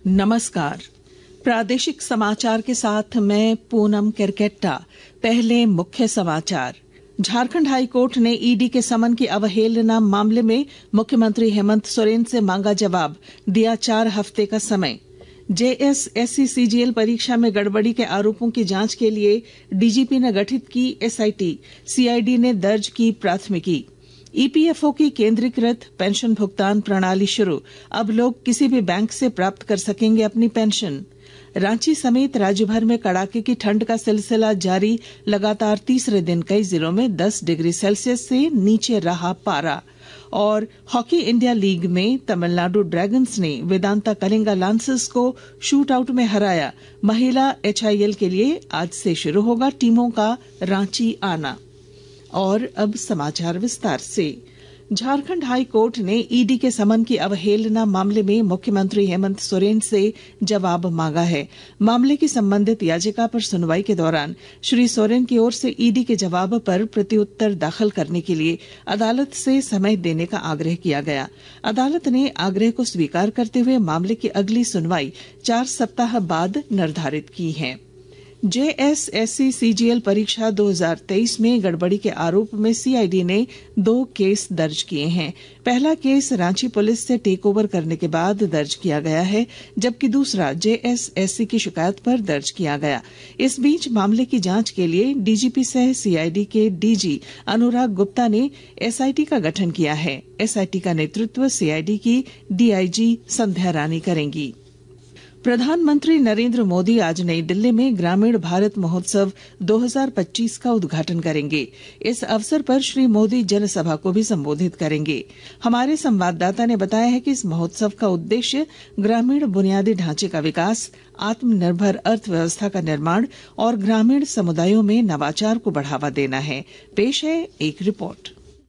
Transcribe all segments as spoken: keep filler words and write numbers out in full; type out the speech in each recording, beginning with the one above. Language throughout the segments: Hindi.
नमस्कार। प्रादेशिक समाचार के साथ मैं पूनम केरकेट्टा। पहले मुख्य समाचार। झारखंड हाईकोर्ट ने ईडी के समन की अवहेलना मामले में मुख्यमंत्री हेमंत सोरेन से मांगा जवाब, दिया चार हफ्ते का समय। जेएसएससी सीजीएल परीक्षा में गड़बड़ी के आरोपों की जांच के लिए डीजीपी ने गठित की एसआईटी, सीआईडी ने दर्ज की प्राथमिकी। ईपीएफओ की केंद्रीकृत पेंशन भुगतान प्रणाली शुरू, अब लोग किसी भी बैंक से प्राप्त कर सकेंगे अपनी पेंशन। रांची समेत राज्य भर में कड़ाके की ठंड का सिलसिला जारी, लगातार तीसरे दिन कई जिलों में दस डिग्री सेल्सियस से नीचे रहा पारा। और हॉकी इंडिया लीग में तमिलनाडु ड्रैगन्स ने वेदांता कलिंगा लांसर्स को शूट आउट में हराया। महिला एचआईएल के लिए आज से शुरू होगा टीमों का रांची आना। और अब समाचार विस्तार से। झारखंड हाई कोर्ट ने ईडी के समन की अवहेलना मामले में मुख्यमंत्री हेमंत सोरेन से जवाब मांगा है। मामले की संबंधित याचिका पर सुनवाई के दौरान श्री सोरेन की ओर से ईडी के जवाब पर प्रत्युत्तर दाखिल करने के लिए अदालत से समय देने का आग्रह किया गया। अदालत ने आग्रह को स्वीकार करते हुए मामले की अगली सुनवाई चार सप्ताह बाद निर्धारित की है। जेएसएससी सीजीएल परीक्षा दो हज़ार तेईस में गड़बड़ी के आरोप में सीआईडी ने दो केस दर्ज किए हैं। पहला केस रांची पुलिस से टेक ओवर करने के बाद दर्ज किया गया है, जबकि दूसरा जेएसएससी की शिकायत पर दर्ज किया गया। इस बीच मामले की जांच के लिए डीजीपी सह सीआईडी के डीजी अनुराग गुप्ता ने एसआईटी का गठन किया है। एसआईटी का नेतृत्व सीआईडी की डीआईजी संध्या रानी करेंगी। प्रधानमंत्री नरेंद्र मोदी आज नई दिल्ली में ग्रामीण भारत महोत्सव दो हज़ार पच्चीस का उद्घाटन करेंगे। इस अवसर पर श्री मोदी जनसभा को भी संबोधित करेंगे। हमारे संवाददाता ने बताया है कि इस महोत्सव का उद्देश्य ग्रामीण बुनियादी ढांचे का विकास, आत्मनिर्भर अर्थव्यवस्था का निर्माण और ग्रामीण समुदायों में नवाचार को बढ़ावा देना है। पेश है एक रिपोर्ट।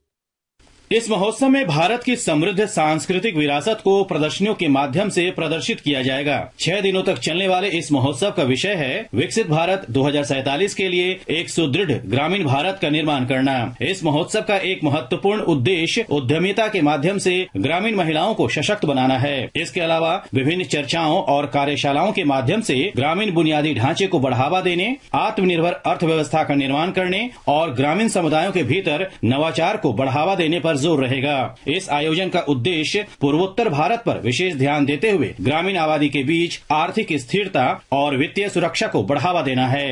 इस महोत्सव में भारत की समृद्ध सांस्कृतिक विरासत को प्रदर्शनियों के माध्यम से प्रदर्शित किया जाएगा। छह दिनों तक चलने वाले इस महोत्सव का विषय है विकसित भारत दो हज़ार सैंतालीस के लिए एक सुदृढ़ ग्रामीण भारत का निर्माण करना। इस महोत्सव का एक महत्वपूर्ण उद्देश्य उद्यमिता के माध्यम से ग्रामीण महिलाओं को सशक्त बनाना है। इसके अलावा विभिन्न चर्चाओं और कार्यशालाओं के माध्यम से ग्रामीण बुनियादी ढांचे को बढ़ावा देने, आत्मनिर्भर अर्थव्यवस्था का निर्माण करने और ग्रामीण समुदायों के भीतर नवाचार को बढ़ावा देने पर जोर रहेगा। इस आयोजन का उद्देश्य पूर्वोत्तर भारत पर विशेष ध्यान देते हुए ग्रामीण आबादी के बीच आर्थिक स्थिरता और वित्तीय सुरक्षा को बढ़ावा देना है।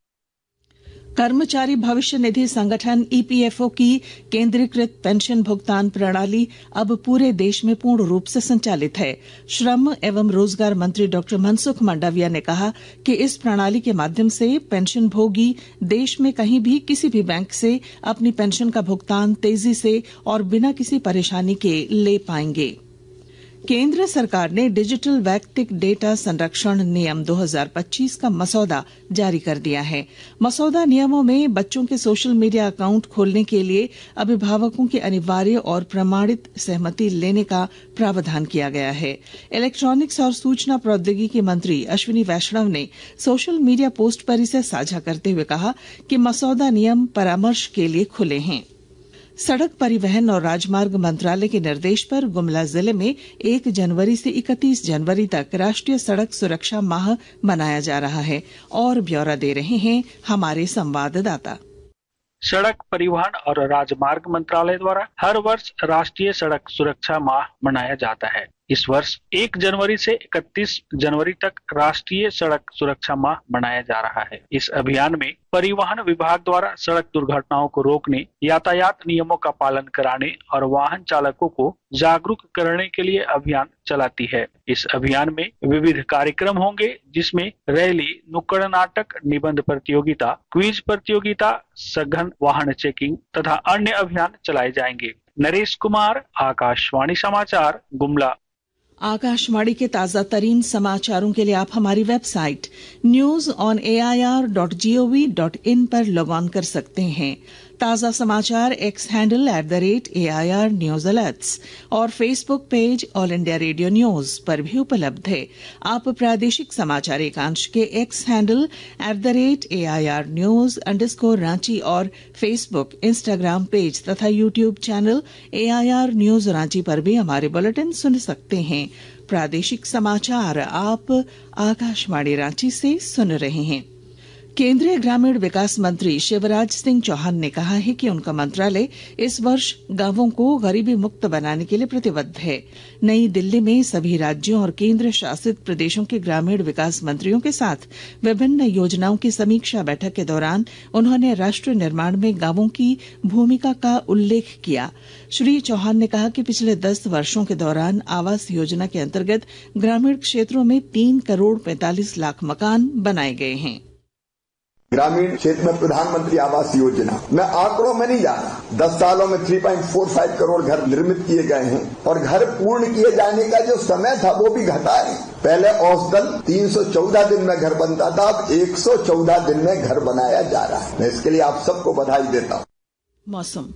कर्मचारी भविष्य निधि संगठन ईपीएफओ की केंद्रीकृत पेंशन भुगतान प्रणाली अब पूरे देश में पूर्ण रूप से संचालित है। श्रम एवं रोजगार मंत्री डॉक्टर मनसुख मंडाविया ने कहा कि इस प्रणाली के माध्यम से पेंशन भोगी देश में कहीं भी किसी भी बैंक से अपनी पेंशन का भुगतान तेजी से और बिना किसी परेशानी के ले पाएंगे। केंद्र सरकार ने डिजिटल वैयक्तिक डेटा संरक्षण नियम दो हज़ार पच्चीस का मसौदा जारी कर दिया है। मसौदा नियमों में बच्चों के सोशल मीडिया अकाउंट खोलने के लिए अभिभावकों की अनिवार्य और प्रमाणित सहमति लेने का प्रावधान किया गया है। इलेक्ट्रॉनिक्स और सूचना प्रौद्योगिकी मंत्री अश्विनी वैष्णव ने सोशल मीडिया पोस्ट पर इसे साझा करते हुए कहा कि मसौदा नियम परामर्श के लिए खुले हैं। सड़क परिवहन और राजमार्ग मंत्रालय के निर्देश पर गुमला जिले में एक जनवरी से इकतीस जनवरी तक राष्ट्रीय सड़क सुरक्षा माह मनाया जा रहा है। और ब्यौरा दे रहे हैं हमारे संवाददाता। सड़क परिवहन और राजमार्ग मंत्रालय द्वारा हर वर्ष राष्ट्रीय सड़क सुरक्षा माह मनाया जाता है। इस वर्ष एक जनवरी से इकतीस जनवरी तक राष्ट्रीय सड़क सुरक्षा माह मनाया जा रहा है। इस अभियान में परिवहन विभाग द्वारा सड़क दुर्घटनाओं को रोकने, यातायात नियमों का पालन कराने और वाहन चालकों को जागरूक करने के लिए अभियान चलाती है। इस अभियान में विविध कार्यक्रम होंगे, जिसमें रैली, नुक्कड़ नाटक, निबंध प्रतियोगिता, क्विज प्रतियोगिता, सघन वाहन चेकिंग तथा अन्य अभियान चलाए जाएंगे। नरेश कुमार, आकाशवाणी समाचार, गुमला। आकाशवाणी के ताजा तरीन समाचारों के लिए आप हमारी website news on A I R dot G O V dot in पर लॉग ऑन कर सकते हैं। ताजा समाचार X handle at the rate A I R news alerts और Facebook page All India Radio news पर भी उपलब्ध है। आप प्रादेशिक समाचार एकांश के X handle at the rate A I R news underscore Ranchi और फेसबुक, इंस्टाग्राम पेज तथा YouTube channel A I R news Ranchi पर भी हमारे बुलेटिन सुन सकते हैं। प्रादेशिक समाचार आप आकाशवाणी रांची से सुन रहे हैं। केंद्रीय ग्रामीण विकास मंत्री शिवराज सिंह चौहान ने कहा है कि उनका मंत्रालय इस वर्ष गांवों को गरीबी मुक्त बनाने के लिए प्रतिबद्ध है। नई दिल्ली में सभी राज्यों और केंद्र शासित प्रदेशों के ग्रामीण विकास मंत्रियों के साथ विभिन्न योजनाओं की समीक्षा बैठक के दौरान उन्होंने राष्ट्र निर्माण में गांवों की भूमिका का उल्लेख किया। श्री चौहान ने कहा कि पिछले दस वर्षों के दौरान आवास योजना के अंतर्गत ग्रामीण क्षेत्रों में तीन करोड़ पैंतालीस लाख मकान बनाए गए हैं। ग्रामीण क्षेत्र में प्रधानमंत्री आवास योजना, मैं आंकड़ों में नहीं जा रहा, दस सालों में तीन पॉइंट चार पाँच करोड़ घर निर्मित किए गए हैं और घर पूर्ण किए जाने का जो समय था वो भी घटा है। पहले औसतन तीन सौ चौदह दिन में घर बनता था, अब एक सौ चौदह दिन में घर बनाया जा रहा है। मैं इसके लिए आप सबको बधाई देता हूँ। मौसम।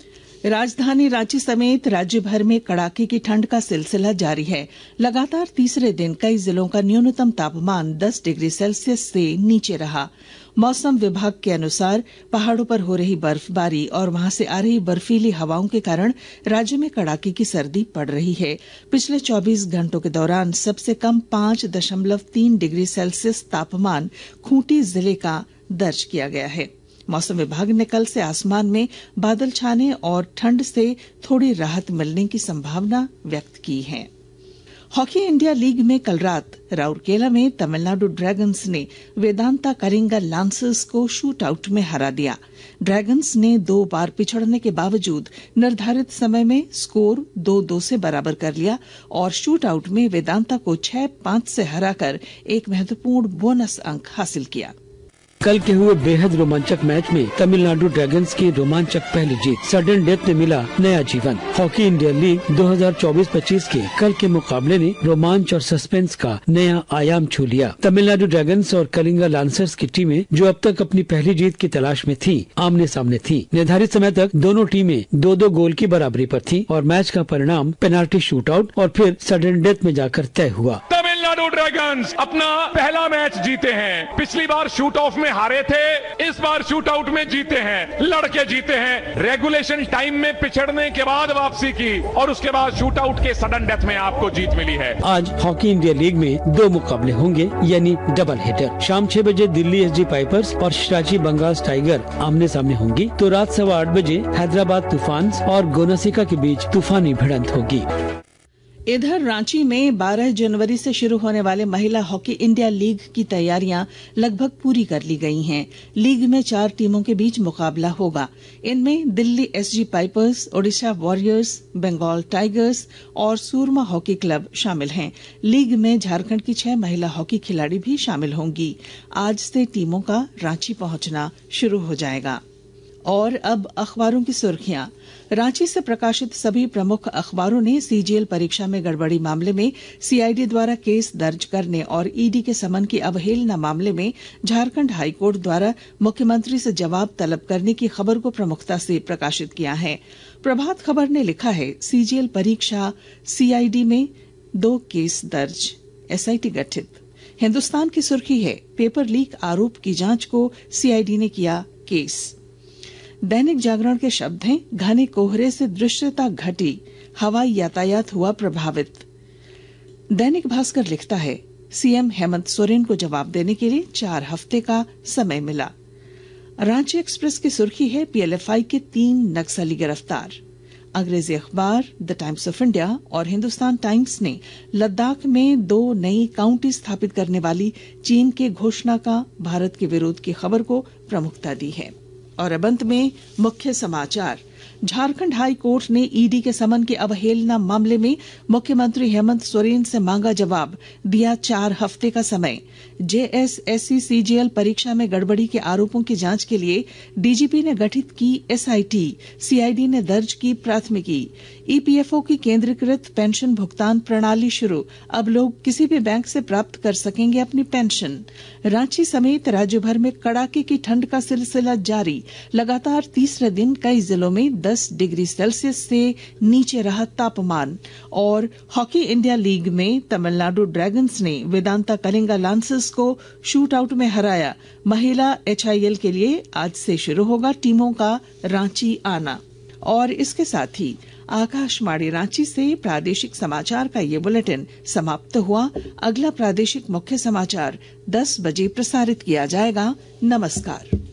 राजधानी रांची समेत राज्य भर में कड़ाके की ठंड का सिलसिला जारी है। लगातार तीसरे दिन कई जिलों का न्यूनतम तापमान दस डिग्री सेल्सियस से नीचे रहा। मौसम विभाग के अनुसार पहाड़ों पर हो रही बर्फबारी और वहां से आ रही बर्फीली हवाओं के कारण राज्य में कड़ाके की सर्दी पड़ रही है। पिछले चौबीस घंटों के दौरान सबसे कम पांच दशमलव तीन डिग्री सेल्सियस तापमान खूंटी जिले का दर्ज किया गया है। मौसम विभाग ने कल से आसमान में बादल छाने और ठंड से थोड़ी राहत मिलने की संभावना व्यक्त की है। हॉकी इंडिया लीग में कल रात राउरकेला में तमिलनाडु ड्रैगन्स ने वेदांता कलिंगा लांसर्स को शूट आउट में हरा दिया। ड्रैगन्स ने दो बार पिछड़ने के बावजूद निर्धारित समय में स्कोर दो दो से बराबर कर लिया और शूट आउट में वेदांता को छह पांच से हराकर एक महत्वपूर्ण बोनस अंक हासिल किया। कल के हुए बेहद रोमांचक मैच में तमिलनाडु ड्रैगन्स की रोमांचक पहली जीत, सडन डेथ ने मिला नया जीवन। हॉकी इंडिया लीग दो हज़ार चौबीस पच्चीस के कल के मुकाबले ने रोमांच और सस्पेंस का नया आयाम छू लिया। तमिलनाडु ड्रैगन्स और कलिंगा लांसर्स की टीमें जो अब तक अपनी पहली जीत की तलाश में थीं, आमने सामने थीं। निर्धारित समय तक दोनों टीमें दो दो गोल की बराबरी पर थीं और मैच का परिणाम पेनाल्टी शूटआउट और फिर सडन डेथ में जाकर तय हुआ। तमिलनाडु ड्रैगन्स अपना पहला मैच जीते हैं। पिछली बार शूट ऑफ में हारे थे, इस बार शूट आउट में जीते हैं, लड़के जीते हैं। रेगुलेशन टाइम में पिछड़ने के बाद वापसी की और उसके बाद शूट आउट के सडन डेथ में आपको जीत मिली है। आज हॉकी इंडिया लीग में दो मुकाबले होंगे यानी डबल हेडर। शाम छह बजे दिल्ली एसजी पाइपर्स और शिराची बंगाल टाइगर आमने सामने होंगी, तो रात सवा आठ बजे हैदराबाद तूफान और गोनासिका के बीच तूफानी भिड़ंत होगी। इधर रांची में बारह जनवरी से शुरू होने वाले महिला हॉकी इंडिया लीग की तैयारियां लगभग पूरी कर ली गई हैं। लीग में चार टीमों के बीच मुकाबला होगा। इनमें Delhi SG Pipers, Odisha Warriors, Bengal Tigers और सूरमा हॉकी क्लब शामिल हैं। लीग में झारखंड की छह महिला हॉकी खिलाड़ी भी शामिल होंगी। आज से टीमों का रांची पहुंचना शुरू हो जाएगा। और अब अखबारों की सुर्खियां। रांची से प्रकाशित सभी प्रमुख अखबारों ने सीजीएल परीक्षा में गड़बड़ी मामले में सीआईडी द्वारा केस दर्ज करने और ईडी के समन की अवहेलना मामले में झारखंड हाईकोर्ट द्वारा मुख्यमंत्री से जवाब तलब करने की खबर को प्रमुखता से प्रकाशित किया है। प्रभात खबर ने लिखा है, सीजीएल परीक्षा सीआईडी में दो केस दर्ज, एसआईटी गठित। हिन्दुस्तान की सुर्खी है, पेपर लीक आरोप की जांच को सीआईडी ने किया केस। दैनिक जागरण के शब्द हैं, घने कोहरे से दृश्यता घटी, हवाई यातायात हुआ प्रभावित। दैनिक भास्कर लिखता है, सीएम हेमंत सोरेन को जवाब देने के लिए चार हफ्ते का समय मिला। रांची एक्सप्रेस की सुर्खी है, पीएलएफआई के तीन नक्सली गिरफ्तार। अंग्रेजी अखबार द टाइम्स ऑफ इंडिया और हिंदुस्तान टाइम्स ने लद्दाख में दो नई काउंटी स्थापित करने वाली चीन के घोषणा का भारत के विरोध की खबर को प्रमुखता दी है। और अब अंत में मुख्य समाचार। झारखंड हाई कोर्ट ने ईडी के समन की अवहेलना मामले में मुख्यमंत्री हेमंत सोरेन से मांगा जवाब, दिया चार हफ्ते का समय। जेएसएससी सीजीएल परीक्षा में गड़बड़ी के आरोपों की जांच के लिए डीजीपी ने गठित की एसआईटी, सीआईडी ने दर्ज की प्राथमिकी। ईपीएफओ की केंद्रीकृत पेंशन भुगतान प्रणाली शुरू, अब लोग किसी भी बैंक से प्राप्त कर सकेंगे अपनी पेंशन। रांची समेत राज्य भर में कड़ाके की ठंड का सिलसिला जारी, लगातार तीसरे दिन कई जिलों में दस डिग्री सेल्सियस से नीचे रहा तापमान। और हॉकी इंडिया लीग में तमिलनाडु ड्रैगन्स ने वेदांता कलिंगा लांसर्स को शूट आउट में हराया। महिला एचआईएल के लिए आज से शुरू होगा टीमों का रांची आना। और इसके साथ ही आकाशवाणी रांची से प्रादेशिक समाचार का ये बुलेटिन समाप्त हुआ। अगला प्रादेशिक मुख्य समाचार दस बजे प्रसारित किया जाएगा। नमस्कार।